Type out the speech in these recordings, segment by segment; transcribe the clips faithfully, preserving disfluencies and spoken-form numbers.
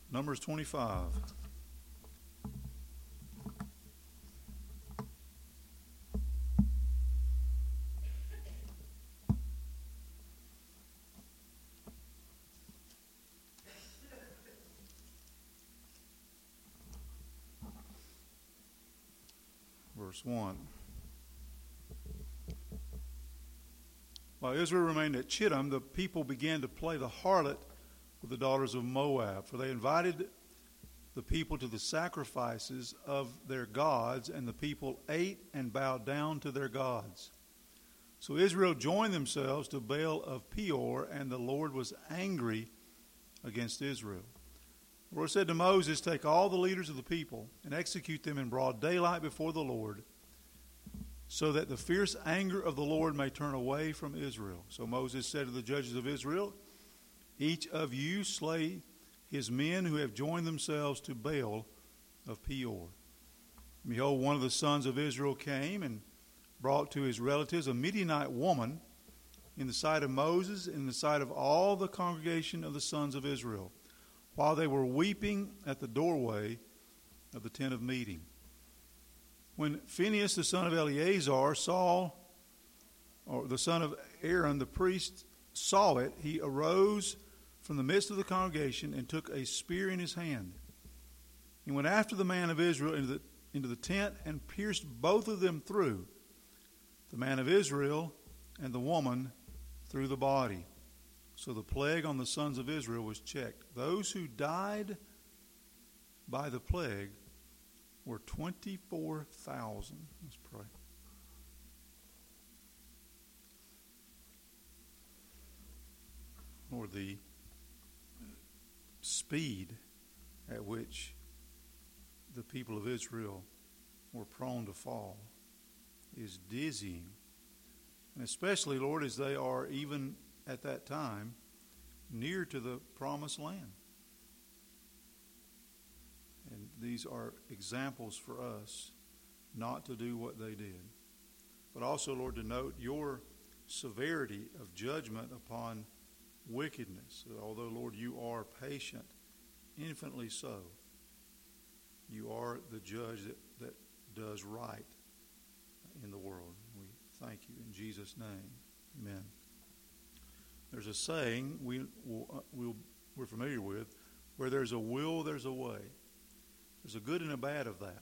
Numbers twenty-five. Verse one. While Israel remained at Chittim, the people began to play the harlot with the daughters of Moab, for they invited the people to the sacrifices of their gods, and the people ate and bowed down to their gods. So Israel joined themselves to Baal of Peor, and the Lord was angry against Israel. The Lord said to Moses, "Take all the leaders of the people and execute them in broad daylight before the Lord, so that the fierce anger of the Lord may turn away from Israel." So Moses said to the judges of Israel, "Each of you slay his men who have joined themselves to Baal of Peor." And behold, one of the sons of Israel came and brought to his relatives a Midianite woman in the sight of Moses, in the sight of all the congregation of the sons of Israel, while they were weeping at the doorway of the tent of meeting. When Phinehas, the son of Eleazar, saw, or the son of Aaron, the priest, saw it, he arose from the midst of the congregation and took a spear in his hand. He went after the man of Israel into the, into the tent and pierced both of them through, the man of Israel and the woman through the body. So the plague on the sons of Israel was checked. Those who died by the plague were twenty-four thousand. Let's pray. Lord, the speed at which the people of Israel were prone to fall is dizzying. And especially, Lord, as they are even at that time near to the promised land. And these are examples for us not to do what they did. But also, Lord, to note your severity of judgment upon wickedness. Although, Lord, you are patient, infinitely so, you are the judge that, that does right in the world. We thank you in Jesus' name. Amen. There's a saying we, we'll, uh, we'll, we're familiar with, where there's a will, there's a way. There's a good and a bad of that.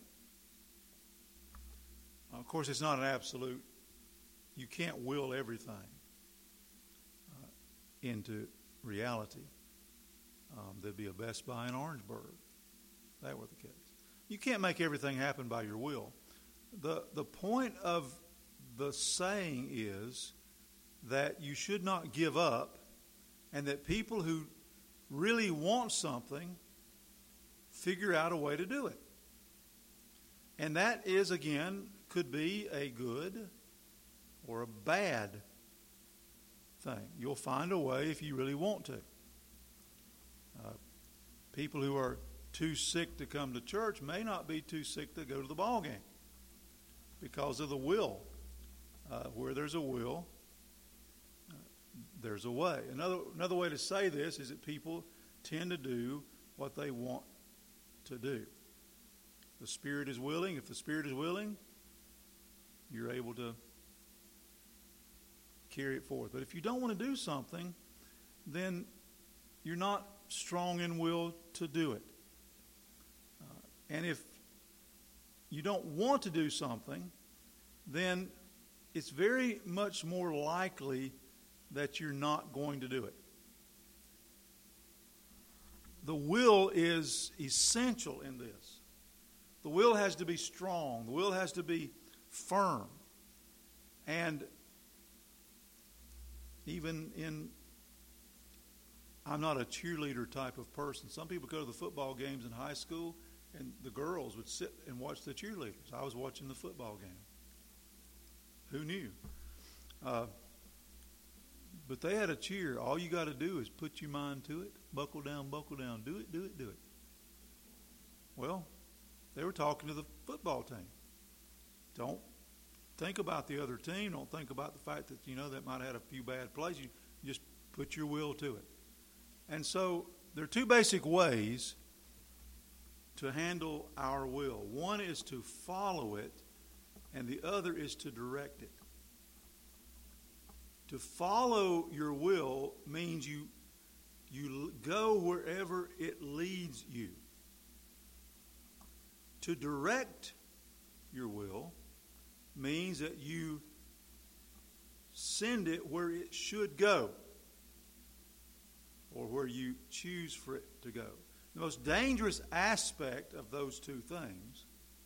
Uh, of course, it's not an absolute. You can't will everything uh, into reality. Um, there'd be a Best Buy in Orangeburg. If that were the case. You can't make everything happen by your will. The, the point of the saying is that you should not give up, and that people who really want something figure out a way to do it. And that is, again, could be a good or a bad thing. You'll find a way if you really want to. Uh, people who are too sick to come to church may not be too sick to go to the ball game because of the will. Uh, where there's a will, uh, there's a way. Another another way to say this is that people tend to do what they want to do. The Spirit is willing. If the Spirit is willing, you're able to carry it forth. But if you don't want to do something, then you're not strong in will to do it. Uh, and if you don't want to do something, then it's very much more likely that you're not going to do it. The will is essential in this. The will has to be strong. The will has to be firm. And even in, I'm not a cheerleader type of person. Some people go to the football games in high school, and the girls would sit and watch the cheerleaders. I was watching the football game. Who knew? Uh, but they had a cheer. All you got to do is put your mind to it. Buckle down, buckle down. Do it, do it, do it. Well, they were talking to the football team. Don't think about the other team. Don't think about the fact that, you know, that might have had a few bad plays. You just put your will to it. And so there are two basic ways to handle our will. One is to follow it, and the other is to direct it. To follow your will means you, you go wherever it leads you. To direct your will means that you send it where it should go, or where you choose for it to go. The most dangerous aspect of those two things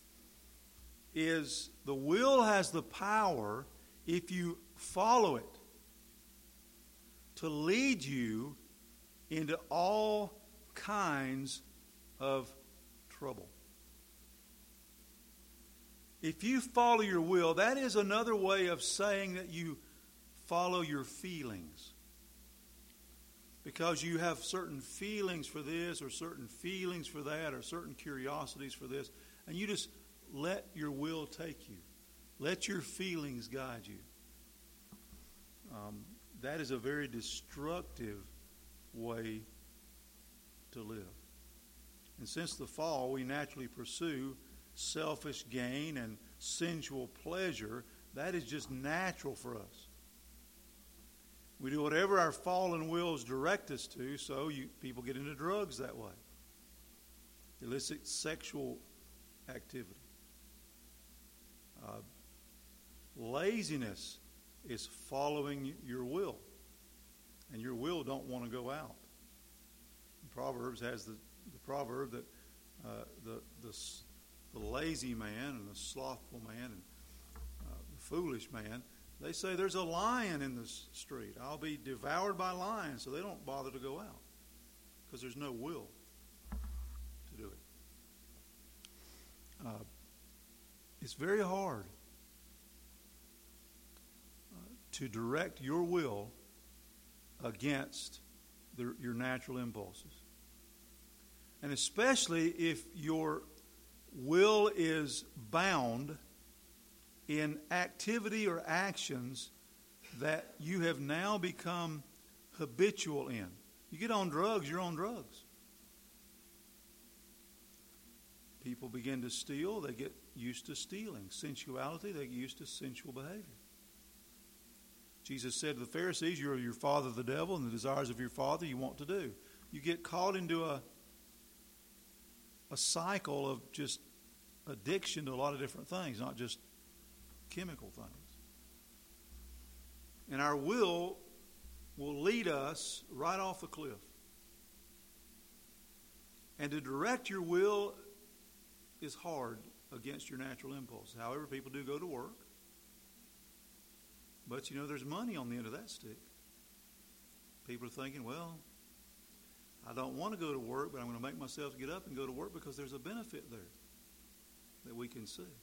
is the will has the power, if you follow it, to lead you into all kinds of trouble. If you follow your will, that is another way of saying that you follow your feelings. Because you have certain feelings for this or certain feelings for that or certain curiosities for this, and you just let your will take you. Let your feelings guide you. Um, that is a very destructive way to live. And since the fall, we naturally pursue selfish gain and sensual pleasure. That is just natural for us. We do whatever our fallen wills direct us to, so you, people get into drugs that way. Illicit sexual activity. Uh, laziness is following your will. And your will don't want to go out. Proverbs has the, the proverb that uh, the, the, the lazy man and the slothful man and uh, the foolish man, they say there's a lion in the street. I'll be devoured by lions. So they don't bother to go out because there's no will to do it. Uh, it's very hard uh, to direct your will against the, your natural impulses. And especially if your will is bound in activity or actions that you have now become habitual in. You get on drugs, you're on drugs. People begin to steal, they get used to stealing. Sensuality, they get used to sensual behavior. Jesus said to the Pharisees, you're your father the devil, and the desires of your father you want to do. You get caught into a, a cycle of just addiction to a lot of different things, not just chemical things. And our will will lead us right off the cliff. And to direct your will is hard against your natural impulse. However, people do go to work. But, you know, there's money on the end of that stick. People are thinking, well, I don't want to go to work, but I'm going to make myself get up and go to work because there's a benefit there that we can see.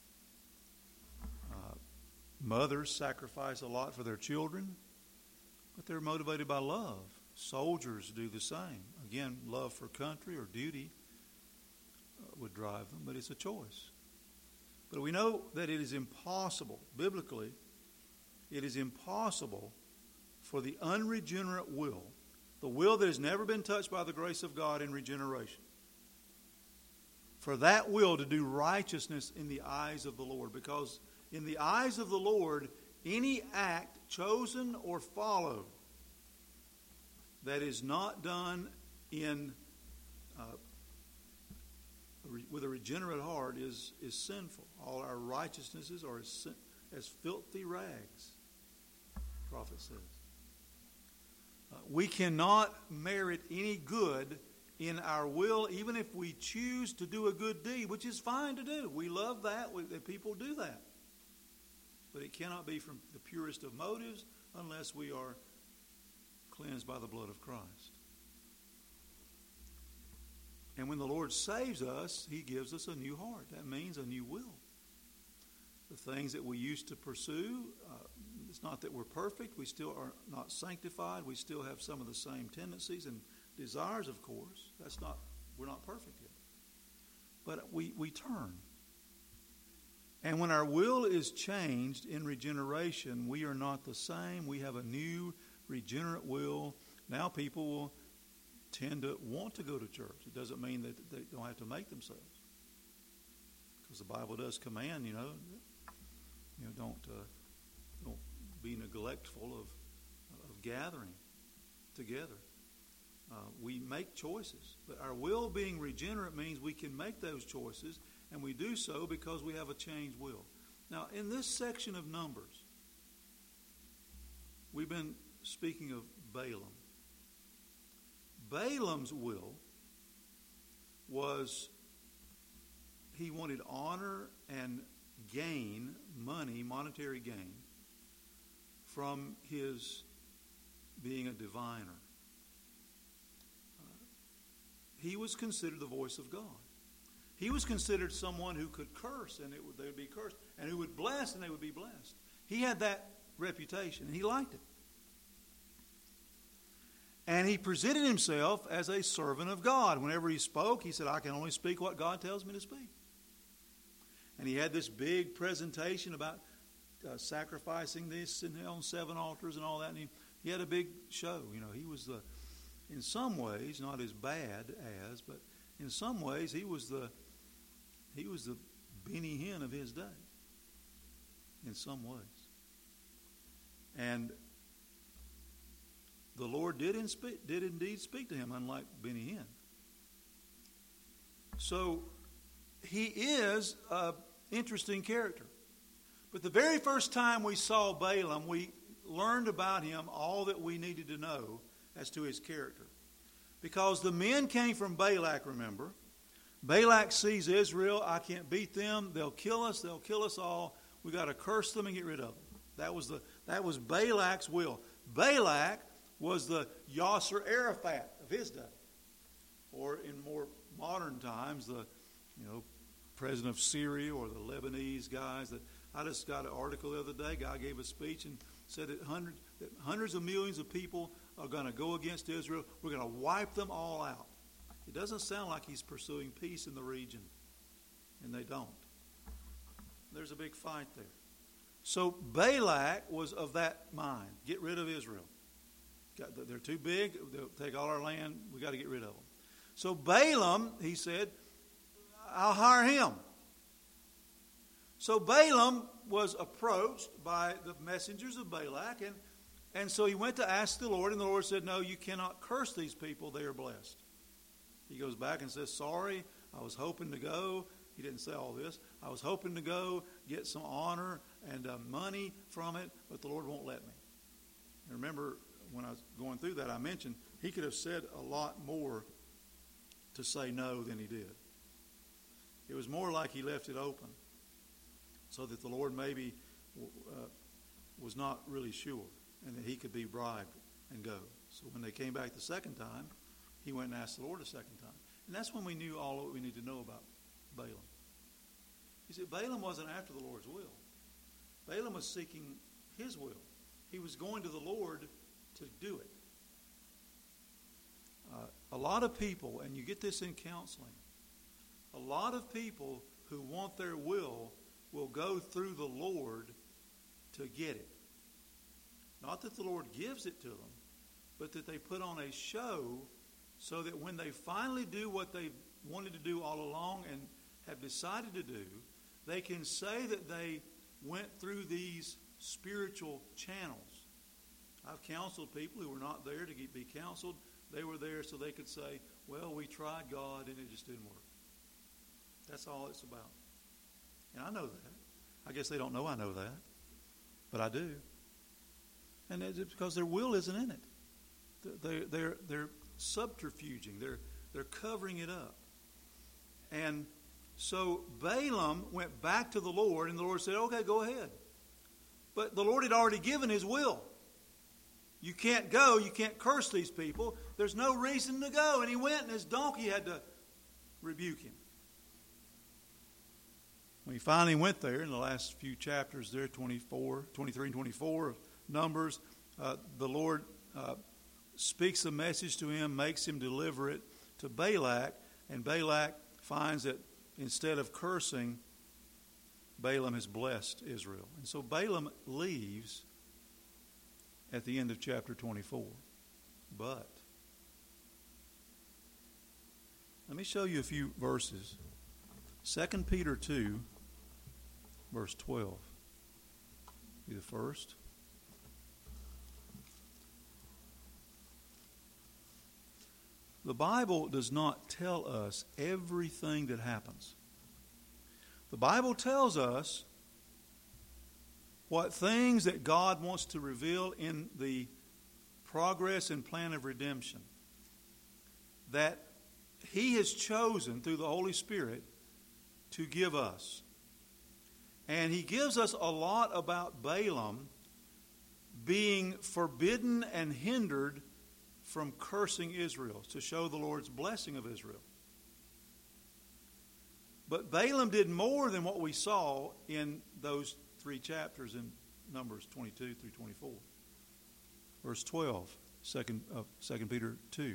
Uh, mothers sacrifice a lot for their children, but they're motivated by love. Soldiers do the same. Again, love for country or duty uh, would drive them, but it's a choice. But we know that it is impossible, biblically, it is impossible for the unregenerate will, the will that has never been touched by the grace of God in regeneration, for that will to do righteousness in the eyes of the Lord. Because in the eyes of the Lord, any act chosen or followed that is not done in uh, with a regenerate heart is, is sinful. All our righteousnesses are as, sin, as filthy rags, the prophet says. Uh, we cannot merit any good in our will, even if we choose to do a good deed, which is fine to do. We love that. We, that people do that. But it cannot be from the purest of motives unless we are cleansed by the blood of Christ. And when the Lord saves us, He gives us a new heart. That means a new will. The things that we used to pursue, uh, it's not that we're perfect. We still are not sanctified. We still have some of the same tendencies and desires, of course. That's not, we're not perfect yet. But we, we turn. And when our will is changed in regeneration, we are not the same. We have a new regenerate will. Now people will tend to want to go to church. It doesn't mean that they don't have to make themselves, because the Bible does command, you know, you know, don't uh, don't be neglectful of of gathering together. Uh, we make choices, but our will being regenerate means we can make those choices, and we do so because we have a changed will. Now, in this section of Numbers, we've been speaking of Balaam. Balaam's will was he wanted honor and gain, money, monetary gain, from his being a diviner. Uh, he was considered the voice of God. He was considered someone who could curse and it would, they would be cursed, and who would bless and they would be blessed. He had that reputation, and he liked it. And he presented himself as a servant of God. Whenever he spoke, he said, I can only speak what God tells me to speak. And he had this big presentation about uh, sacrificing this and on seven altars and all that. And he, he had a big show. You know, he was the, in some ways, not as bad as, but in some ways, he was the, he was the Benny Hinn of his day. In some ways. And the Lord did, in spe- did indeed speak to him, unlike Benny Hinn. So he is an interesting character. But the very first time we saw Balaam, we learned about him all that we needed to know as to his character. Because the men came from Balak, remember. Balak sees Israel. I can't beat them. They'll kill us. They'll kill us all. We've got to curse them and get rid of them. That was the that was Balak's will. Balak was the Yasser Arafat of his day. Or in more modern times, the you know president of Syria or the Lebanese guys. That I just got an article the other day. A guy gave a speech and said that hundreds, that hundreds of millions of people are going to go against Israel. We're going to wipe them all out. It doesn't sound like he's pursuing peace in the region. And they don't. There's a big fight there. So Balak was of that mind. Get rid of Israel. They're too big. They'll take all our land. We've got to get rid of them. So Balaam, he said, I'll hire him. So Balaam was approached by the messengers of Balak, and, and so he went to ask the Lord, and the Lord said, no, you cannot curse these people. They are blessed. He goes back and says, sorry, I was hoping to go. He didn't say all this. I was hoping to go get some honor and uh, money from it, but the Lord won't let me. And remember, when I was going through that, I mentioned he could have said a lot more to say no than he did. It was more like he left it open so that the Lord maybe uh, was not really sure and that he could be bribed and go. So when they came back the second time, he went and asked the Lord a second time. And that's when we knew all that we need to know about Balaam. You see, Balaam wasn't after the Lord's will. Balaam was seeking his will. He was going to the Lord to do it. Uh, a lot of people, and you get this in counseling, a lot of people who want their will will go through the Lord to get it. Not that the Lord gives it to them, but that they put on a show so that when they finally do what they wanted to do all along and have decided to do, they can say that they went through these spiritual channels. I've counseled people who were not there to be counseled. They were there so they could say, well, we tried God and it just didn't work. That's all it's about. And I know that. I guess they don't know I know that. But I do. And it's because their will isn't in it. They're, they're, they're subterfuging. They're, they're covering it up. And so Balaam went back to the Lord, and the Lord said, okay, go ahead. But the Lord had already given his will. You can't go. You can't curse these people. There's no reason to go. And he went, and his donkey had to rebuke him. When he finally went there, in the last few chapters there, twenty-four, twenty-three and twenty-four of Numbers, uh, the Lord uh, speaks a message to him, makes him deliver it to Balak, and Balak finds that instead of cursing, Balaam has blessed Israel. And so Balaam leaves at the end of chapter twenty-four. But Let me show you a few verses. Second Peter two, verse twelve. Be the first. The Bible does not tell us everything that happens. The Bible tells us what things that God wants to reveal in the progress and plan of redemption that He has chosen through the Holy Spirit to give us. And He gives us a lot about Balaam being forbidden and hindered from cursing Israel to show the Lord's blessing of Israel. But Balaam did more than what we saw in those three chapters in Numbers twenty-two through twenty-four. Verse twelve, second, uh, Second Peter two.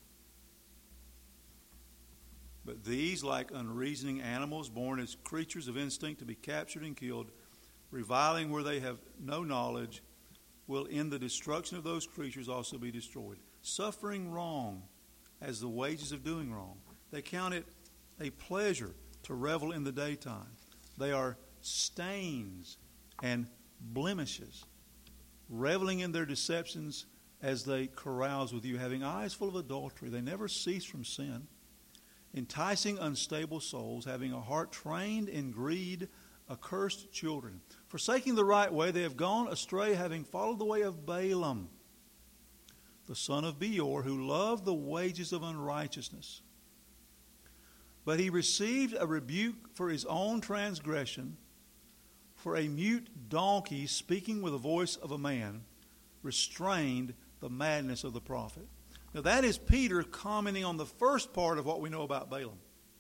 But these, like unreasoning animals, born as creatures of instinct to be captured and killed, reviling where they have no knowledge, will in the destruction of those creatures also be destroyed. Suffering wrong as the wages of doing wrong. They count it a pleasure to revel in the daytime. They are stains and blemishes, reveling in their deceptions as they carouse with you, having eyes full of adultery. They never cease from sin, enticing unstable souls, having a heart trained in greed, accursed children. Forsaking the right way, they have gone astray, having followed the way of Balaam, the son of Beor, who loved the wages of unrighteousness. But he received a rebuke for his own transgression, for a mute donkey speaking with the voice of a man restrained the madness of the prophet. Now that is Peter commenting on the first part of what we know about Balaam.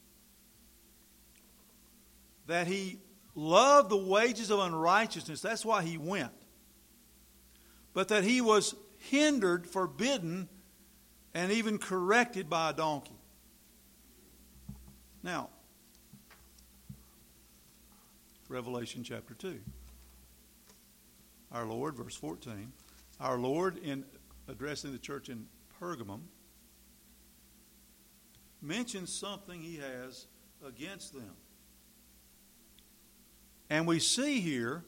That he loved the wages of unrighteousness. That's why he went. But that he was hindered, forbidden, and even corrected by a donkey. Now, Revelation chapter two. Our Lord, verse fourteen. Our Lord, in addressing the church in Pergamum, mentions something He has against them. And we see here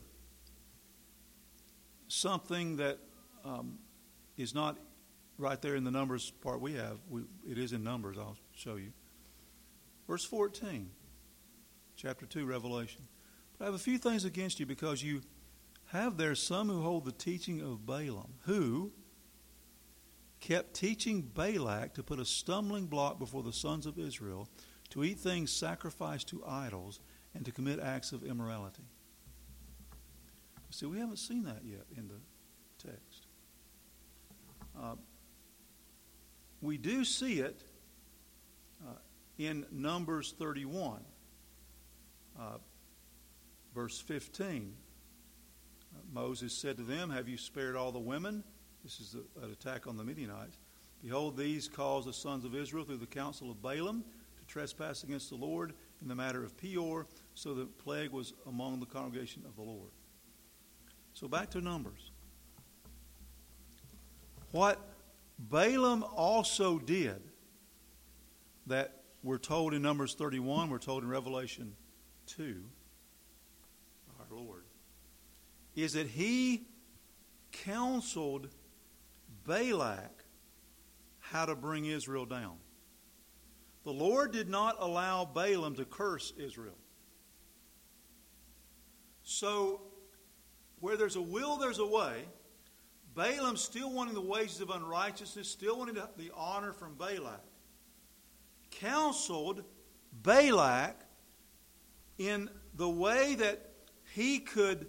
something that um, is not right there in the Numbers part we have. We, it is in Numbers, I'll show you. Verse fourteen, chapter two, Revelation. But I have a few things against you, because you have there some who hold the teaching of Balaam, who kept teaching Balak to put a stumbling block before the sons of Israel, to eat things sacrificed to idols, and to commit acts of immorality. See, we haven't seen that yet in the text. Uh, we do see it uh, in Numbers thirty-one, uh, verse fifteen. Uh, Moses said to them, "Have you spared all the women?" This is a, an attack on the Midianites. "Behold, these caused the sons of Israel through the counsel of Balaam to trespass against the Lord in the matter of Peor, so the plague was among the congregation of the Lord." So back to Numbers. What Balaam also did, that we're told in Numbers thirty-one, we're told in Revelation two, our Lord, is that he counseled Balak how to bring Israel down. The Lord did not allow Balaam to curse Israel. So, where there's a will, there's a way. Balaam, still wanting the wages of unrighteousness, still wanting the honor from Balak, counseled Balak in the way that he could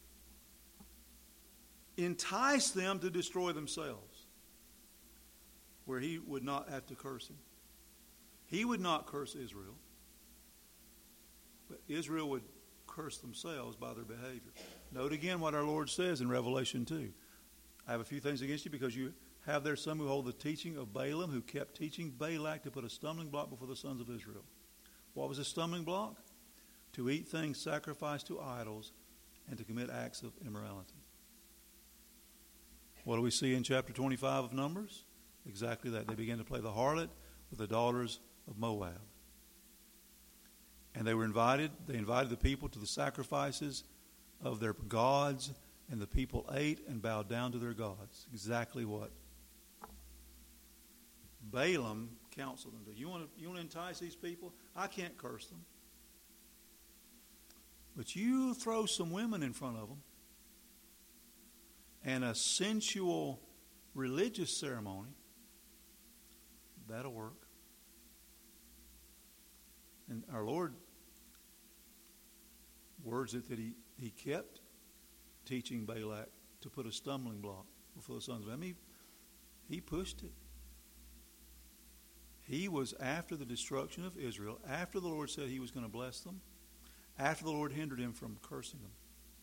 entice them to destroy themselves, where he would not have to curse him. He would not curse Israel, but Israel would curse themselves by their behavior. Note again what our Lord says in Revelation two. "I have a few things against you, because you have there some who hold the teaching of Balaam, who kept teaching Balak to put a stumbling block before the sons of Israel." What was a stumbling block? To eat things sacrificed to idols and to commit acts of immorality. What do we see in chapter twenty-five of Numbers? Exactly that. They began to play the harlot with the daughters of Moab. And they were invited, they invited the people to the sacrifices of their gods, and the people ate and bowed down to their gods. Exactly what Balaam counseled them to. You want to, you want to entice these people? I can't curse them. But you throw some women in front of them, and a sensual religious ceremony, that'll work. And our Lord, words that, that he, he kept teaching Balak to put a stumbling block before the sons of Ammon. He, he pushed it. He was after the destruction of Israel, after the Lord said he was going to bless them, after the Lord hindered him from cursing them.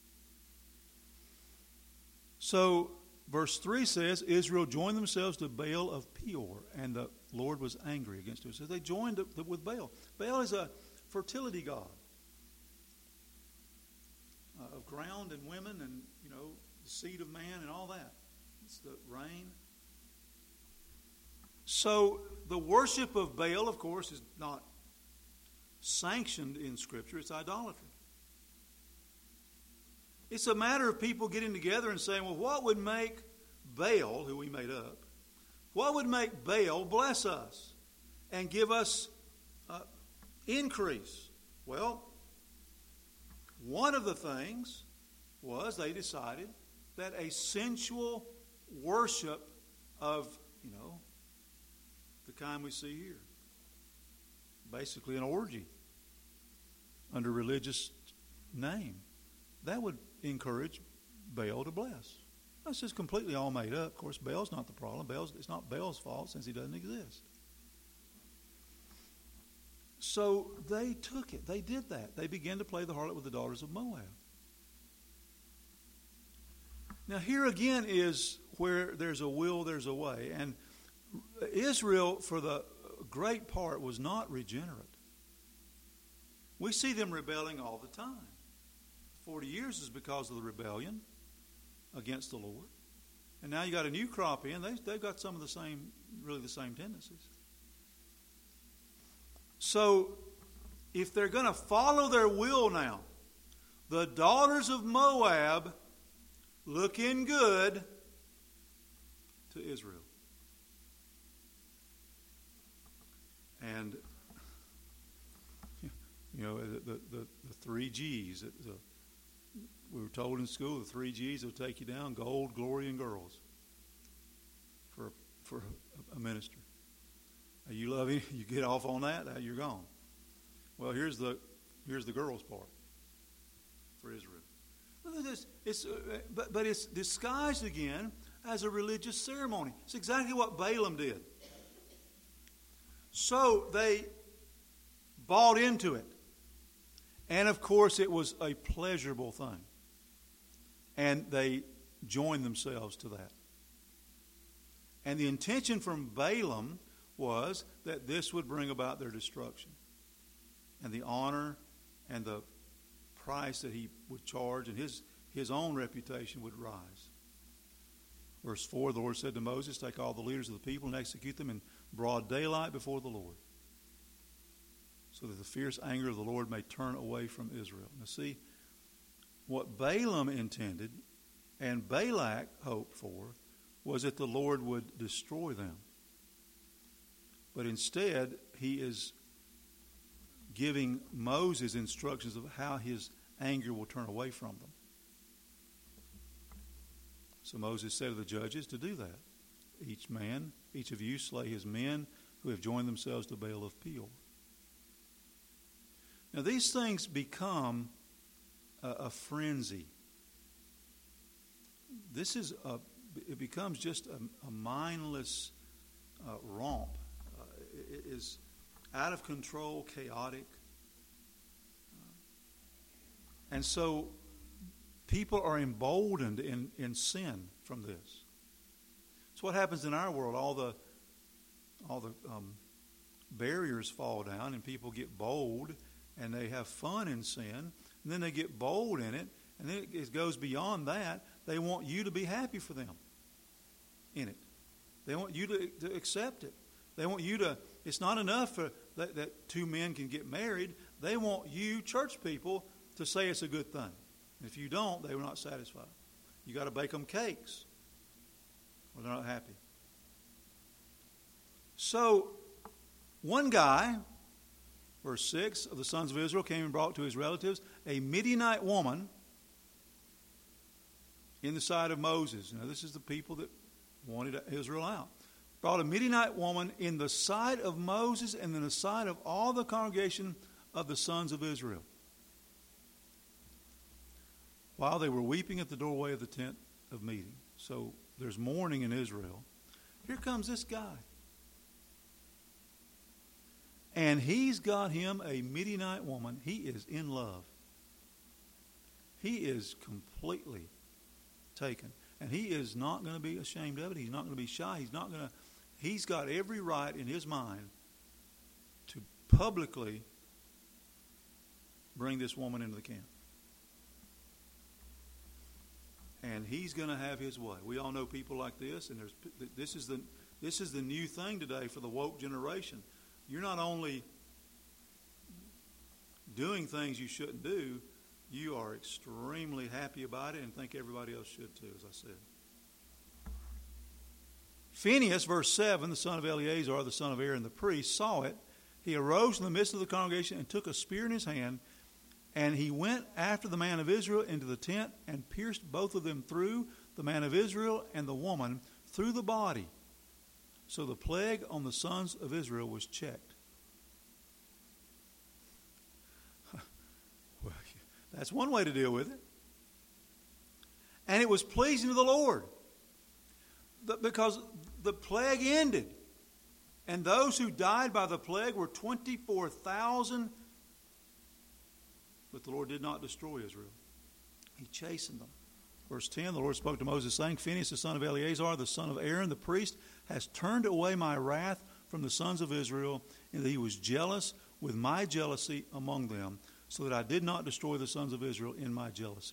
So, verse three says, Israel joined themselves to Baal of Peor, and the Lord was angry against them. So they joined with Baal. Baal is a fertility god uh, of ground and women and, you know, the seed of man and all that. It's the rain. So the worship of Baal, of course, is not sanctioned in Scripture. It's idolatry. It's a matter of people getting together and saying, well, what would make Baal, who we made up, what would make Baal bless us and give us uh, increase? Well, one of the things was they decided that a sensual worship of, you know, the kind we see here, basically an orgy under religious name, that would encourage Baal to bless. That's just completely all made up. Of course, Baal's not the problem. Baal's, it's not Baal's fault since he doesn't exist. So they took it. They did that. They began to play the harlot with the daughters of Moab. Now here again is where there's a will, there's a way. And Israel, for the great part, was not regenerate. We see them rebelling all the time. Forty years is because of the rebellion against the Lord. And now you got a new crop in. They, they've got some of the same, really the same tendencies. So, if they're going to follow their will now, the daughters of Moab looking good to Israel. And, you know, the, the, the, the three G's. The, we were told in school the three G's will take you down: gold, glory, and girls. For for a, a minister, you love him, you get off on that, you're gone. Well, here's the here's the girls part for Israel. Look at this. It's uh, but but it's disguised again as a religious ceremony. It's exactly what Balaam did. So they bought into it, and of course it was a pleasurable thing. And they joined themselves to that. And the intention from Balaam was that this would bring about their destruction. And the honor and the price that he would charge and his, his own reputation would rise. Verse four, the Lord said to Moses, take all the leaders of the people and execute them in broad daylight before the Lord, so that the fierce anger of the Lord may turn away from Israel. Now see, what Balaam intended and Balak hoped for was that the Lord would destroy them. But instead, he is giving Moses instructions of how his anger will turn away from them. So Moses said to the judges to do that. Each man, each of you slay his men who have joined themselves to Baal of Peor. Now these things become a, a frenzy. This is a, it becomes just a, a mindless uh, romp. Uh, it is out of control, chaotic. Uh, and so people are emboldened in, in sin from this. It's what happens in our world. All the all the um, barriers fall down and people get bold and they have fun in sin. And then they get bold in it. And then it goes beyond that. They want you to be happy for them in it. They want you to, to accept it. They want you to, it's not enough for that, that two men can get married. They want you, church people, to say it's a good thing. If you don't, they were not satisfied. You got to bake them cakes, or they're not happy. So, one guy, verse six, of the sons of Israel came and brought to his relatives a Midianite woman in the sight of Moses. Now, this is the people that wanted Israel out. Brought a Midianite woman in the sight of Moses and in the sight of all the congregation of the sons of Israel, while they were weeping at the doorway of the tent of meeting. So there's mourning in Israel. Here comes this guy. And he's got him a Midianite woman. He is in love. He is completely taken. And he is not going to be ashamed of it. He's not going to be shy. He's not going to. He's got every right in his mind to publicly bring this woman into the camp. And he's going to have his way. We all know people like this, and there's this is the this is the new thing today for the woke generation. You're not only doing things you shouldn't do, you are extremely happy about it and think everybody else should too, as I said. Phinehas, verse seven, the son of Eleazar, the son of Aaron the priest, saw it. He arose in the midst of the congregation and took a spear in his hand, and he went after the man of Israel into the tent and pierced both of them through, the man of Israel and the woman, through the body. So the plague on the sons of Israel was checked. Well, that's one way to deal with it. And it was pleasing to the Lord, because the plague ended. And those who died by the plague were twenty-four thousand. But the Lord did not destroy Israel. He chastened them. Verse ten, the Lord spoke to Moses, saying, Phinehas, the son of Eleazar, the son of Aaron, the priest, has turned away my wrath from the sons of Israel, and that he was jealous with my jealousy among them, so that I did not destroy the sons of Israel in my jealousy.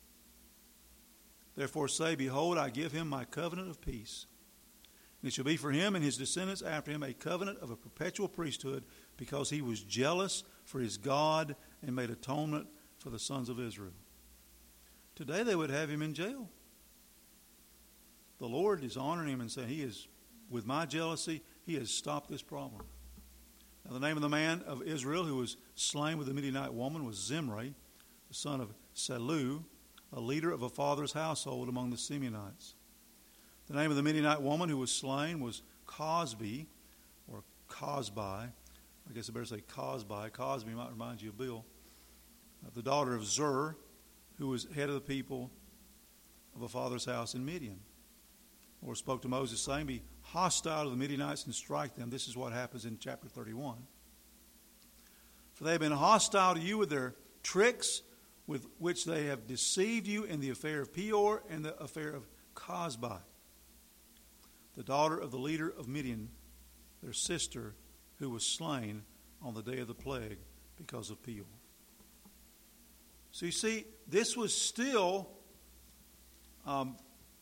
Therefore say, behold, I give him my covenant of peace. And it shall be for him and his descendants after him a covenant of a perpetual priesthood, because he was jealous for his God and made atonement for the sons of Israel. Today they would have him in jail. The Lord is honoring him and saying, he is, with my jealousy, he has stopped this problem. Now the name of the man of Israel who was slain with the Midianite woman was Zimri, the son of Salu, a leader of a father's household among the Simeonites. The name of the Midianite woman who was slain was Cosbi, or Cosbi. I guess I better say Cosbi. Cosbi might remind you of Bill. Uh, the daughter of Zur, who was head of the people of a father's house in Midian. The Lord spoke to Moses, saying, be hostile to the Midianites and strike them. This is what happens in chapter thirty-one. For they have been hostile to you with their tricks, with which they have deceived you in the affair of Peor and the affair of Cosbi, the daughter of the leader of Midian, their sister, who was slain on the day of the plague because of Peor. So you see, this was still um,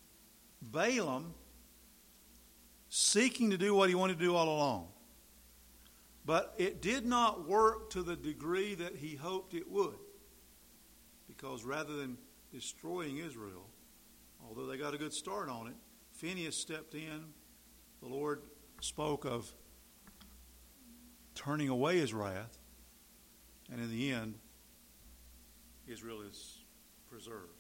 Balaam seeking to do what he wanted to do all along. But it did not work to the degree that he hoped it would. Because rather than destroying Israel, although they got a good start on it, Phinehas stepped in. The Lord spoke of turning away his wrath. And in the end, Israel is preserved.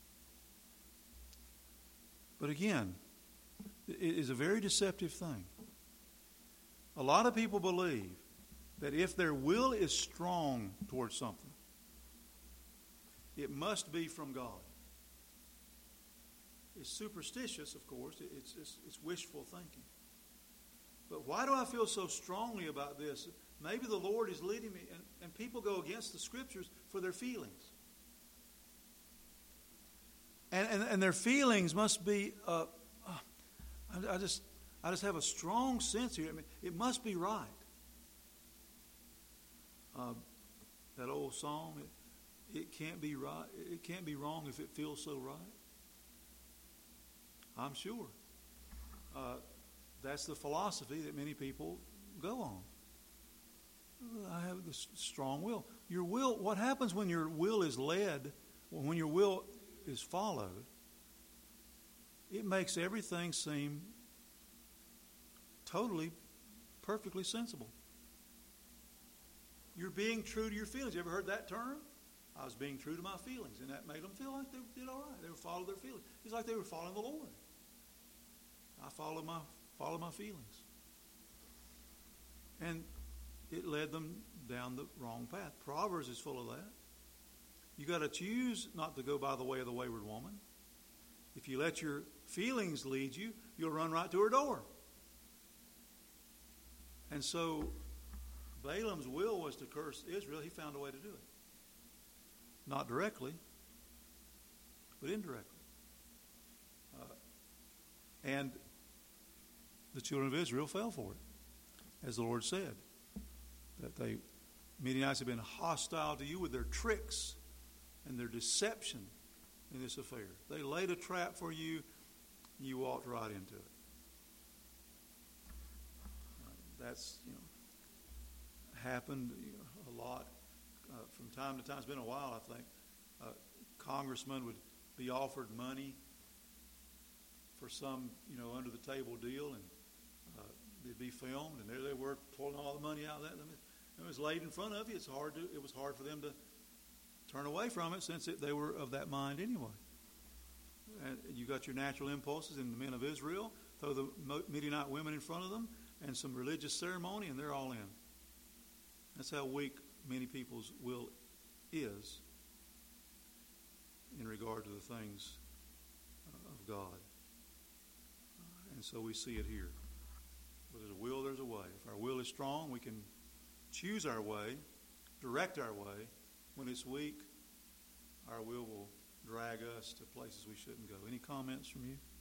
But again, it is a very deceptive thing. A lot of people believe that if their will is strong towards something, it must be from God. It's superstitious, of course. It's, it's, it's wishful thinking. But why do I feel so strongly about this? Maybe the Lord is leading me, and, and people go against the Scriptures for their feelings. And, and, and their feelings must be, uh, uh, I, I just I just have a strong sense here. I mean, it must be right. Uh, that old song, it, it can't be right. It can't be wrong if it feels so right. I'm sure. Uh, that's the philosophy that many people go on. s- strong will. Your will, what happens when your will is led, when your will is followed, it makes everything seem totally, perfectly sensible. You're being true to your feelings. You ever heard that term? I was being true to my feelings, and that made them feel like they did all right. They would follow their feelings. It's like they were following the Lord. I follow my follow my feelings. And it led them down the wrong path. Proverbs is full of that. You got to choose not to go by the way of the wayward woman. If you let your feelings lead you, you'll run right to her door. And so Balaam's will was to curse Israel. He found a way to do it. Not directly, but indirectly. Uh, and the children of Israel fell for it, as the Lord said, that they, Midianites have been hostile to you with their tricks and their deception in this affair. They laid a trap for you, and you walked right into it. Uh, that's, you know, happened you know, a lot. Uh, from time to time, it's been a while, I think, uh, congressmen would be offered money for some, you know, under-the-table deal, and uh, they'd be filmed, and there they were pulling all the money out of that. It was laid in front of you. It's hard to, it was hard for them to turn away from it since it, they were of that mind anyway. And you got your natural impulses in the men of Israel, throw the Midianite women in front of them, and some religious ceremony, and they're all in. That's how weak many people's will is in regard to the things uh, of God. Uh, and so we see it here. Where there's a will, there's a way. If our will is strong, we can choose our way, direct our way. When it's weak, our will will drag us to places we shouldn't go. Any comments from you?